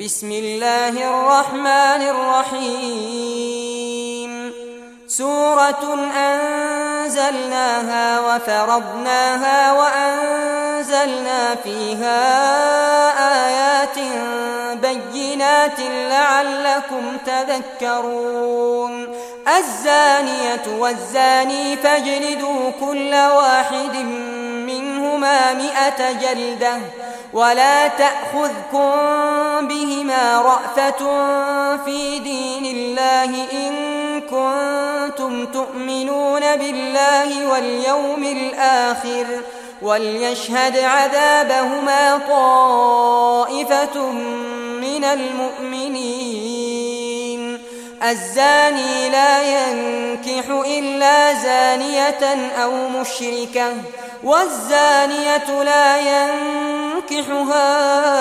بسم الله الرحمن الرحيم سورة أنزلناها وفرضناها وأنزلنا فيها آيات بينات لعلكم تذكرون الزانية والزاني فاجلدوا كل واحد منهما 100 جلدة ولا تأخذكم بهما رأفة في دين الله إن كنتم تؤمنون بالله واليوم الآخر وليشهد عذابهما طائفة من المؤمنين الزاني لا ينكح إلا زانية أو مشركة والزانية لا ينكحها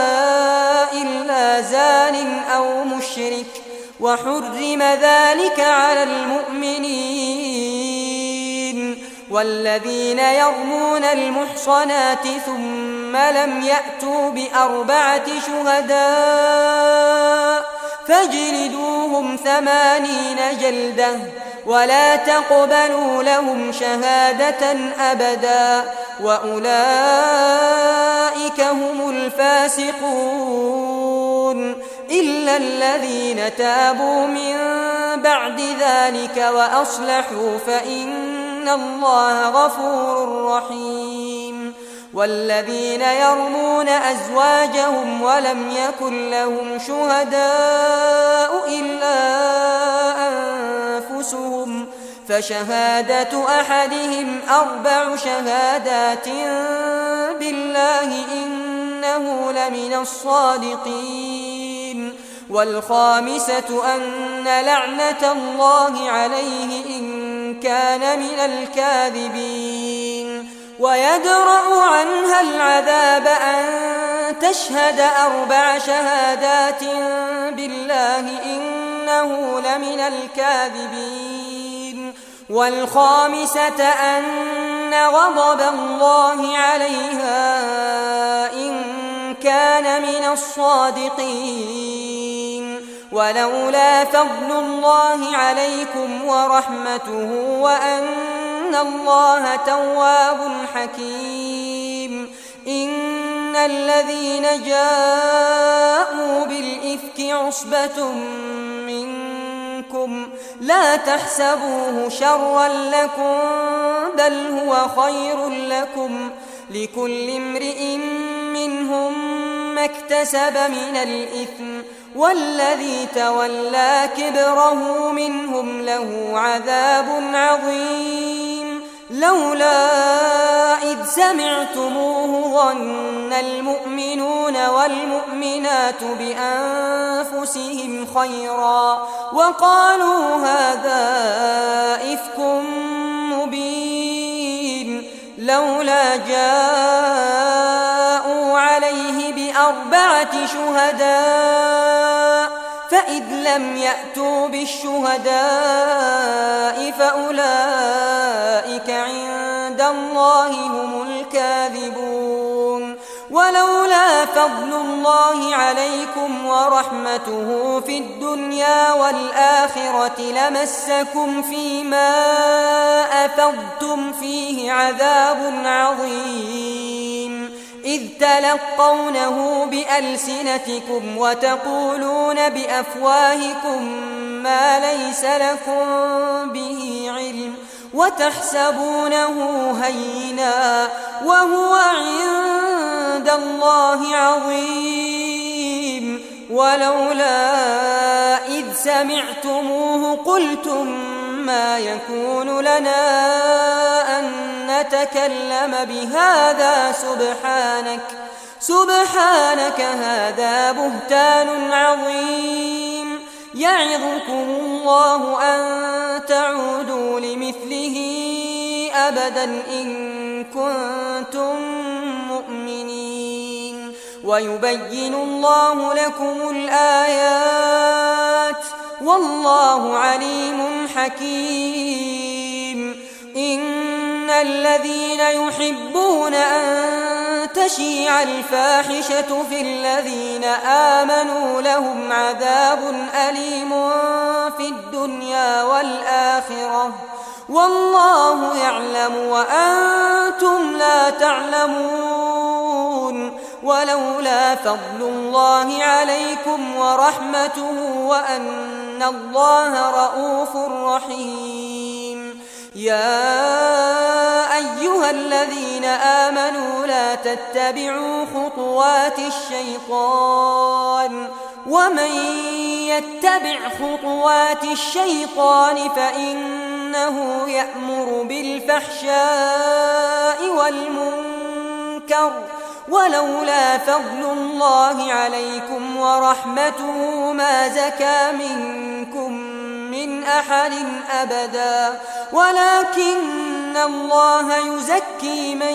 إلا زان أو مشرك وحرم ذلك على المؤمنين والذين يرمون المحصنات ثم لم يأتوا ب4 شهداء فاجلدوهم 80 جلدة ولا تقبلوا لهم شهادة أبدا وأولئك هم الفاسقون إلا الذين تابوا من بعد ذلك وأصلحوا فإن الله غفور رحيم والذين يرمون أزواجهم ولم يكن لهم شهداء إلا أنفسهم فشهادة أحدهم 4 شهادات بالله إنه لمن الصادقين والخامسة أن لعنة الله عليه إن كان من الكاذبين ويدرأ عنها العذاب أن تشهد 4 شهادات بالله إنه لمن الكاذبين والخامسة أن غضب الله عليها إن كان من الصادقين ولولا فضل الله عليكم ورحمته وأن الله تواب حكيم إن الذين جاءوا بالإفك عصبة منكم لا تحسبوه شرا لكم بل هو خير لكم لكل امرئ منهم ما اكتسب من الإثم والذي تولى كبره منهم له عذاب عظيم لولا إذ سمعتموه ظن المؤمنون والمؤمنات بأنفسهم خيرا وقالوا هذا إفك مبين لولا جاءوا عليه ب4 شهداء فإذ لم يأتوا بالشهداء فأولئك عند الله هم الكاذبون ولولا فضل الله عليكم ورحمته في الدنيا والآخرة لمسكم فيما أفضتم فيه عذاب عظيم إذ تلقونه بألسنتكم وتقولون بأفواهكم ما ليس لكم به علم وتحسبونه هينا وهو عند الله عظيم ولولا إذ سمعتموه قلتم ما يكون لنا أن نتكلم بهذا سبحانك هذا بهتان عظيم يعظكم الله أن تعودوا لمثله أبدا إن كنتم مؤمنين ويبين الله لكم الآيات والله عليم حكيم إن الذين يحبون أن تشيع الفاحشة في الذين آمنوا لهم عذاب أليم في الدنيا والآخرة والله يعلم وأنتم لا تعلمون ولولا فضل الله عليكم ورحمته وأن الله رؤوف رحيم يا أيها الذين آمنوا لا تتبعوا خطوات الشيطان ومن يتبع خطوات الشيطان فإنه يأمر بالفحشاء والمنكر ولولا فضل الله عليكم ورحمته ما زكى منكم من أحد أبدا ولكن الله يزكي من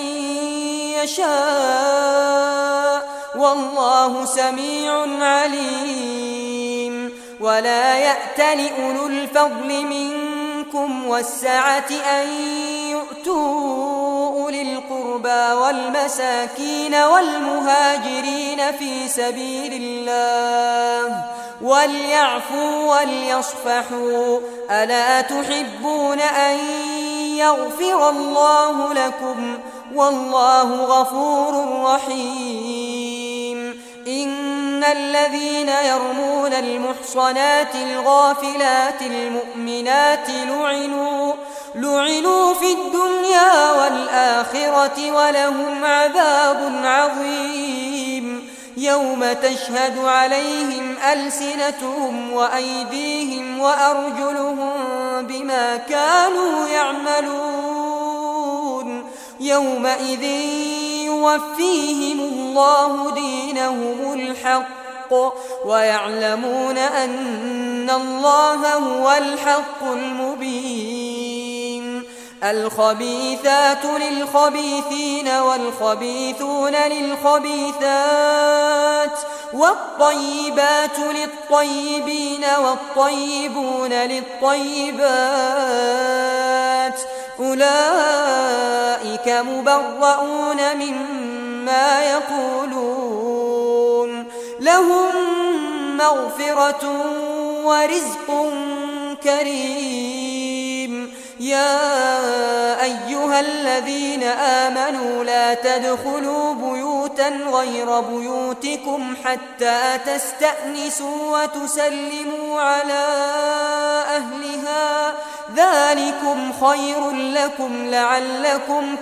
يشاء والله سميع عليم ولا يأتل أولو الفضل منكم والسعة أن يؤتوا أولي القربى والمساكين والمهاجرين في سبيل الله وليعفوا وليصفحوا ألا تحبون أن يغفر الله لكم والله غفور رحيم إن الذين يرمون المحصنات الغافلات المؤمنات لعنوا في الدنيا والآخرة ولهم عذاب عظيم يوم تشهد عليهم ألسنتهم وأيديهم وأرجلهم بما كانوا يعملون يومئذ يوفيهم الله دينهم الحق ويعلمون أن الله هو الحق المبين الخبيثات للخبيثين والخبيثون للخبيثات والطيبات للطيبين والطيبون للطيبات أولئك مبرؤون مما يقولون لهم مغفرة ورزق كريم يا أيها الذين آمنوا لا تدخلوا بيوتا غير بيوتكم حتى تستأنسوا وتسلموا على أهلها ذلكم خير لكم لعلكم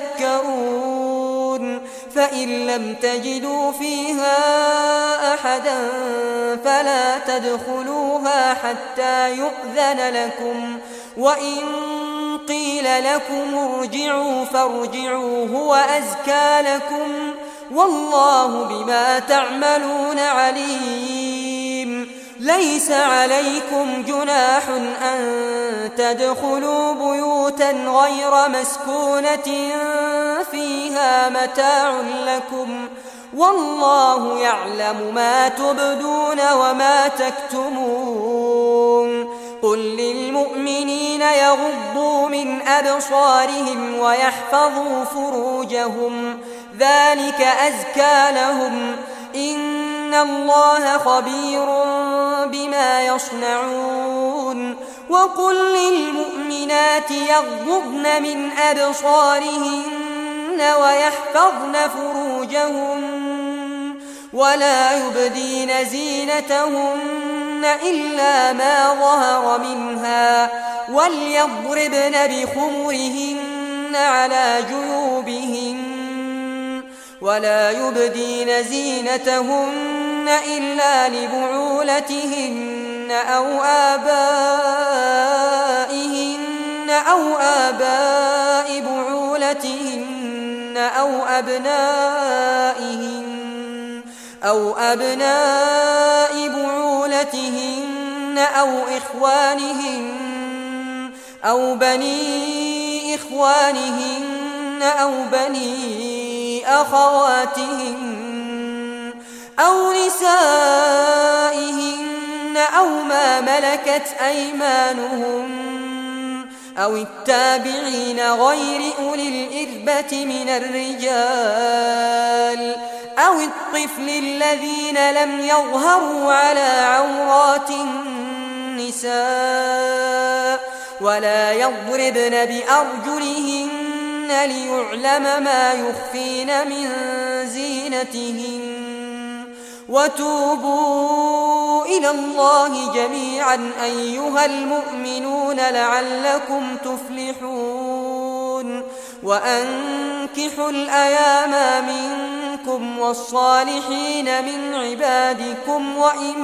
تذكرون فإن لم تجدوا فيها أحدا فلا تدخلوها حتى يؤذن لكم وإن قيل لكم ارجعوا فارجعوا هو أزكى لكم والله بما تعملون عليم ليس عليكم جناح أن تدخلوا بيوتا غير مسكونة فيها متاع لكم والله يعلم ما تبدون وما تكتمون قل للمؤمنين يغضوا من أبصارهم ويحفظوا فروجهم ذلك أزكى لهم إن الله خبير بما يصنعون وقل للمؤمنات يغضضن من أبصارهن ويحفظن فروجهن ولا يبدين زينتهن إلا ما ظهر منها وليضربن بخمرهن على جيوبهن ولا يبدين زينتهن إلا لبعولتهن أو آباء بعولتهن أو أبناء بعولتهن أو إخوانهن أو بني إخوانهن أو بني أخواتهن أو نسائهن أو ما ملكت أيمانهن أو التابعين غير أولي الإربة من الرجال أو الطفل الذين لم يظهروا على عورات النساء ولا يضربن بأرجلهن ليعلم ما يخفين من زينتهن وتوبوا إلى الله جميعا أيها المؤمنون لعلكم تفلحون وأنكحوا الأيام منكم والصالحين من عبادكم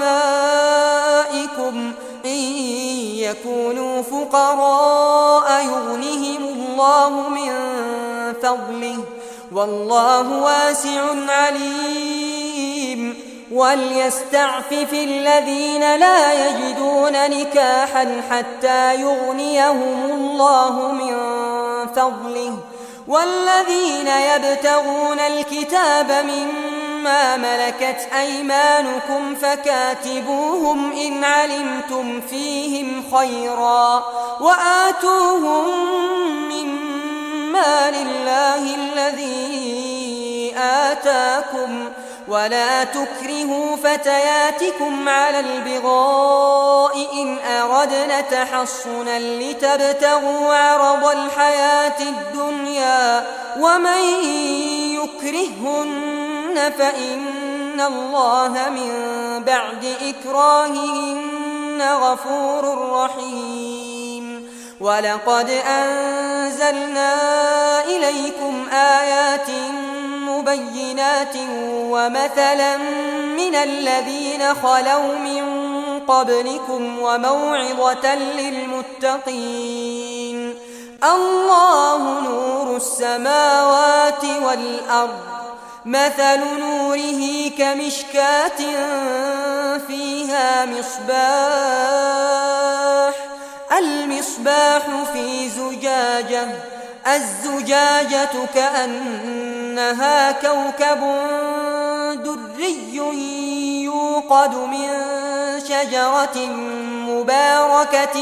وإمائكم إن يكونوا فقراء يغنهم الله من فضله والله واسع عليم وليستعفف الذين لا يجدون نكاحا حتى يغنيهم الله من فضله والذين يبتغون الكتاب مما ملكت أيمانكم فكاتبوهم إن علمتم فيهم خيرا وآتوهم مما لله الذي آتاكم ولا تكرهوا فتياتكم على البغاء إن أردنا تحصنا لتبتغوا عرض الحياة الدنيا ومن يكرهن فإن الله من بعد إكراههن غفور رحيم ولقد أنزلنا إليكم آيات مبينات ومثلا من الذين خلوا من قبلكم وموعظة للمتقين الله نور السماوات والأرض مثل نوره كمشكاة فيها المصباح في زجاجة الزجاجة كأنها كوكب دري يوقد من شجرة مباركة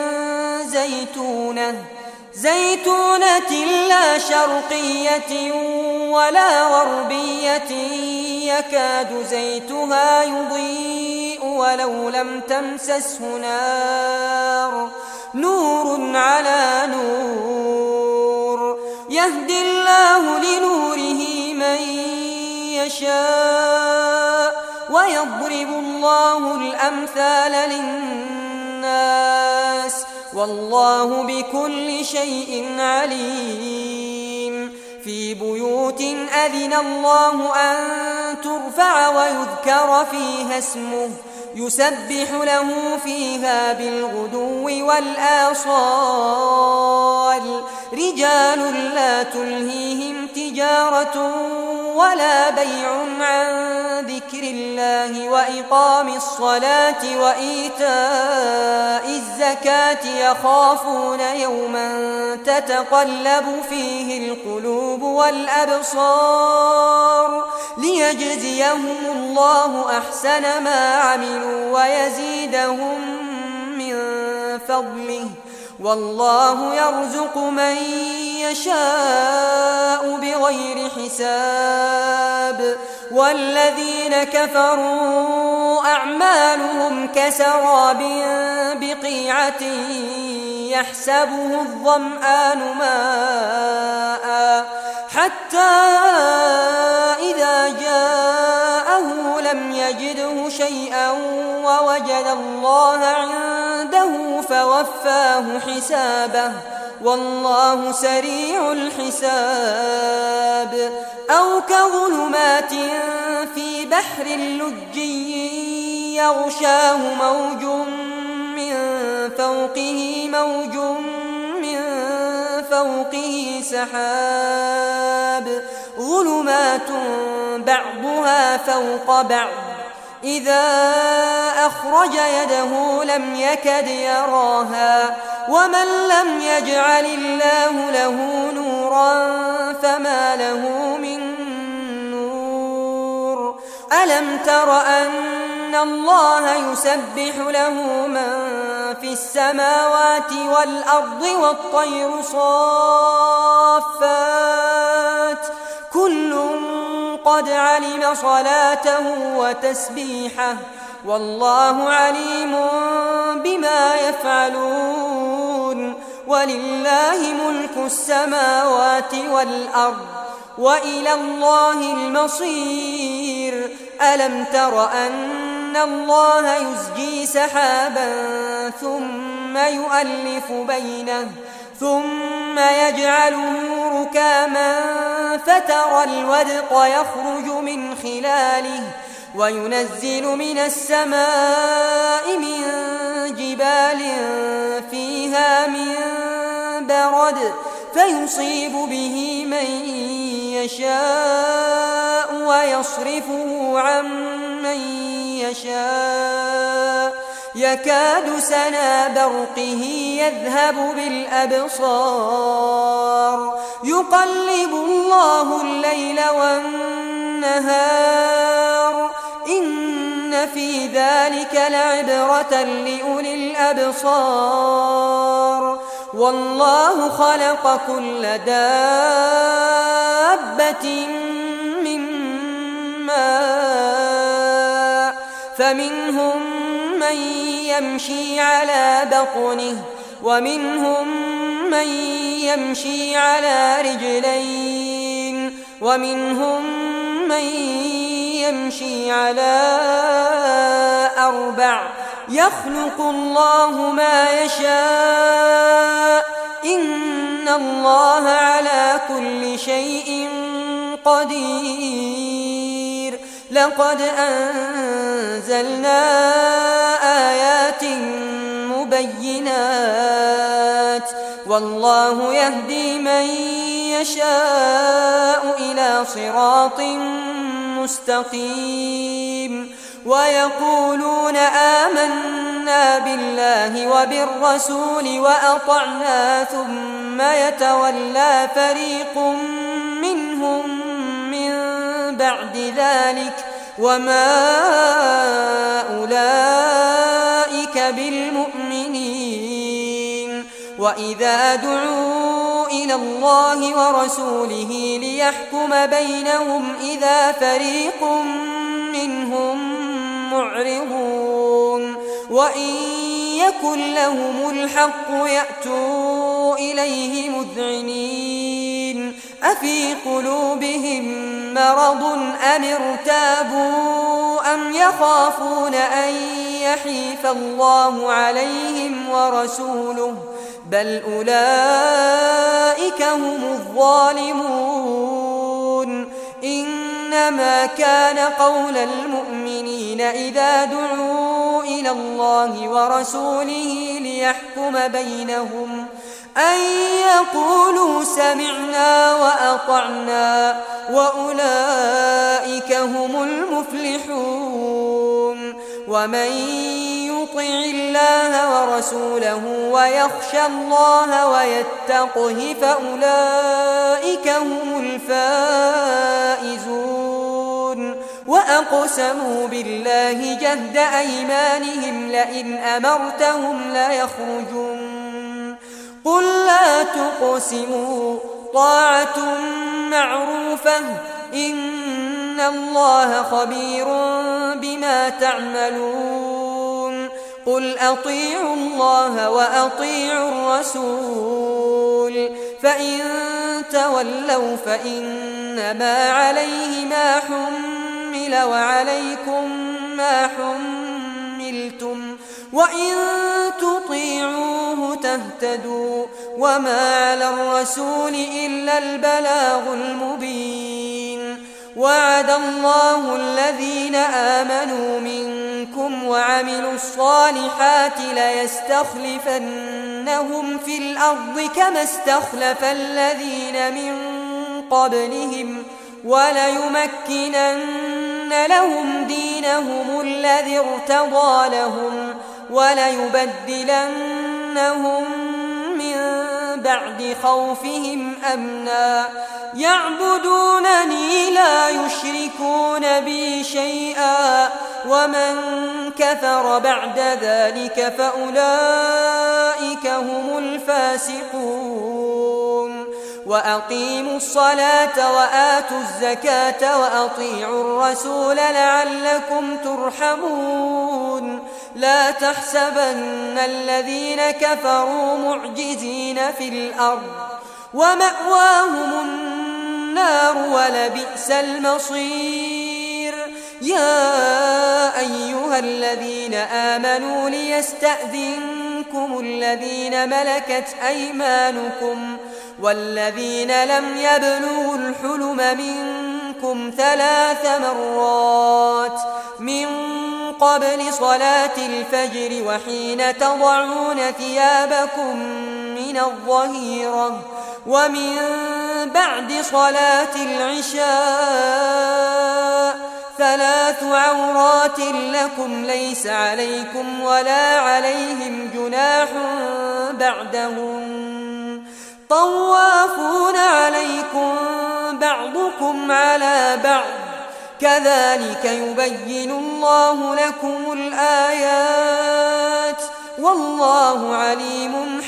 زيتونة لا شرقية ولا غربية يكاد زيتها يضيء ولو لم تمسسه نور على نور يهدي الله لنوره من يشاء ويضرب الله الأمثال للناس والله بكل شيء عليم في بيوت أذن الله أن ترفع ويذكر فيها اسمه يسبح له فيها بالغدو والآصال رجال لا تلهيهم تجارة ولا بيع عن ذكر الله وإقام الصلاة وإيتاء الزكاة يخافون يوما تتقلب فيه القلوب والأبصار ليجزيهم الله أحسن ما عملوا ويزيدهم من فضله والله يرزق من يشاء بغير حساب والذين كفروا أعمالهم كسراب بقيعة يحسبه الظمآن ماء حتى إذا جاءه لم يجده شيئا ووجد الله عنده فوفاه حسابه والله سريع الحساب أو كظلمات في بحر لجي يغشاه موج من فوقه سحاب ظلمات بعضها فوق بعض إذا أخرج يده لم يكد يراها ومن لم يجعل الله له نورا فما له من نور ألم تر أن أن الله يسبح له من في السماوات والأرض والطير صافات كل قد علم صلاته وتسبيحه والله عليم بما يفعلون ولله ملك السماوات والأرض وإلى الله المصير ألم تر أن الله يزجي سحابا ثم يؤلف بينه ثم يجعله ركاما فترى الودق يخرج من خلاله وينزل من السماء من جبال فيها من برد فيصيب به من يشاء ويصرفه عن من يشاء يكاد سنا برقه يذهب بالأبصار يقلب الله الليل والنهار إن في ذلك لعبرة لأولي الأبصار والله خلق كل دابة من ماء فمنهم من يمشي على بطنه ومنهم من يمشي على رجلين ومنهم من يمشي على أربع يخلق الله ما يشاء إن الله على كل شيء قدير لقد أنزلنا آيات مبينات والله يهدي من يشاء إلى صراط مستقيم ويقولون آمنا بالله وبالرسول وأطعنا ثم يتولى فريق منهم من بعد ذلك وما أولئك بالمؤمنين وإذا دعوا إلى الله ورسوله ليحكم بينهم إذا فريق منهم معرضون وإن يكن لهم الحق يأتوا إليه مذعنين أفي قلوبهم مرض أم ارتابوا أم يخافون أن يحيف الله عليهم ورسوله بل أولئك هم الظالمون إنما كان قول المؤمنين إذا دعوا إلى الله ورسوله ليحكم بينهم أن يقولوا سمعنا وأطعنا وأولئك هم المفلحون ومن يطع الله ورسوله ويخشى الله ويتقه فأولئك هم الفائزون وأقسموا بالله جهد أيمانهم لئن أمرتهم ليخرجون قل لا تقسموا طاعة معروفة إن الله خبير بما تعملون قل أطيعوا الله وأطيعوا الرسول فإن تولوا فإنما عليه ما حمل وعليكم ما حملتم وإن تطيعوه تهتدوا وما على الرسول إلا البلاغ المبين وعد الله الذين آمنوا منكم وعملوا الصالحات ليستخلفنهم في الأرض كما استخلف الذين من قبلهم وليمكنن لهم دينهم الذي ارتضى لهم وليبدلنهم من بعد خوفهم أمنا يعبدونني لا يشركون بي شيئا ومن كفر بعد ذلك فأولئك هم الفاسقون وأقيموا الصلاة وآتوا الزكاة وأطيعوا الرسول لعلكم ترحمون لا تحسبن الذين كفروا معجزين في الأرض ومأواهم النار ولبئس المصير يا أيها الذين آمنوا ليستأذنكم الذين ملكت أيمانكم والذين لم يبلغوا الحلم منكم 3 مرات من قبل صلاة الفجر وحين تضعون ثيابكم من الظهيرة ومن بعد صلاة العشاء 3 عورات لكم ليس عليكم ولا عليهم جناح بعدهم طوافون عليكم بعضكم على بعض كذلك يبين الله لكم الآيات والله عليم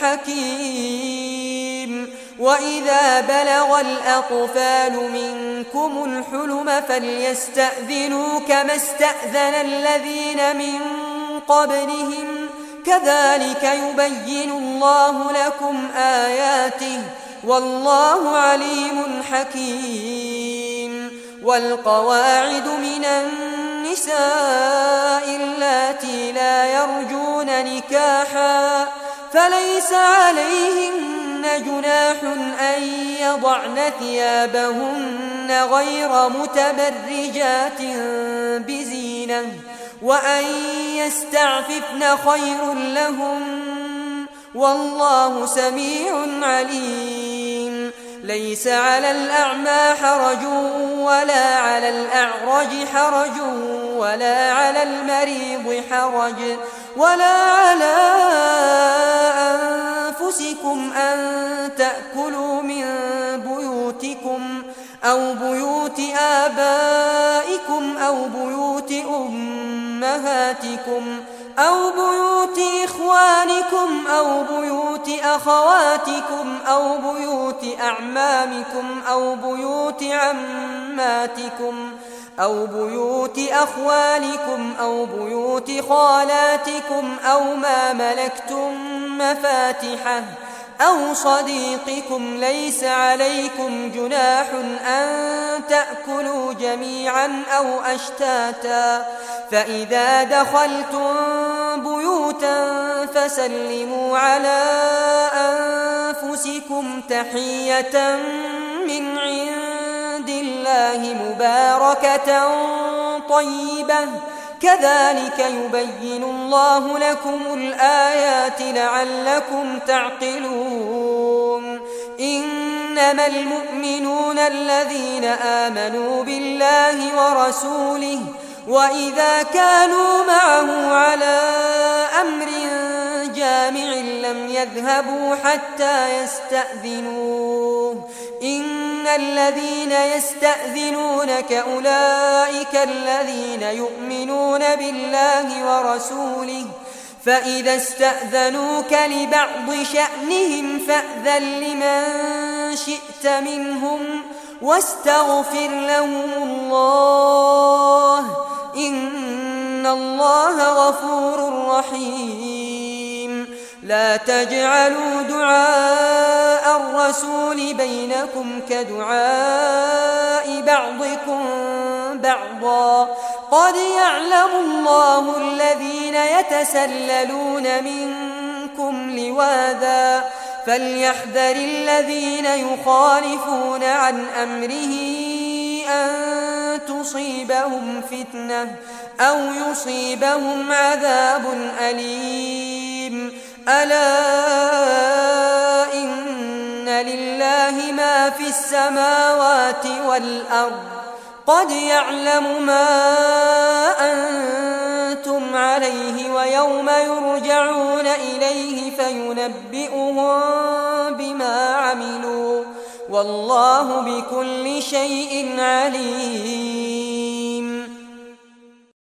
حكيم وإذا بلغ الأطفال منكم الحلم فليستأذنوا كما استأذن الذين من قبلهم كذلك يبين الله لكم آياته والله عليم حكيم والقواعد من النساء اللاتي لا يرجون نكاحا فليس عليهن جناح أن يضعن ثيابهن غير متبرجات بزينة وأن يستعففن خير لهم والله سميع عليم ليس على الأعمى حرج ولا على الأعرج حرج ولا على المريض حرج ولا على أنفسكم أن تأكلوا من بيوتكم أو بيوت آبائكم أو بيوت أمهاتكم أو بيوت إخوانكم أو بيوت أخواتكم أو بيوت أعمامكم أو بيوت عماتكم أو بيوت أخوالكم أو بيوت خالاتكم أو ما ملكتم مفاتحه أو صديقكم ليس عليكم جناح أن تأكلوا جميعا أو أشتاتا فإذا دخلتم بيوتا فسلموا على أنفسكم تحية من عند الله مباركة طيبة كذلك يبين الله لكم الآيات لعلكم تعقلون إنما المؤمنون الذين آمنوا بالله ورسوله وإذا كانوا معه على أمر جامع لم يذهبوا حتى يستأذنوه إن الذين يستأذنونك أولئك الذين يؤمنون بالله ورسوله فإذا استأذنوك لبعض شأنهم فأذن لمن شئت منهم واستغفر لهم الله إن الله غفور رحيم لا تجعلوا دعاء الرسول بينكم كدعاء بعضكم بعضا قد يعلم الله الذين يتسللون منكم لواذا فليحذر الذين يخالفون عن أمره أن تصيبهم فتنة أو يصيبهم عذاب أليم ألا إن لله ما في السماوات والأرض قد يعلم ما أنتم عليه ويوم يرجعون إليه فينبئهم بما عملوا والله بكل شيء عليم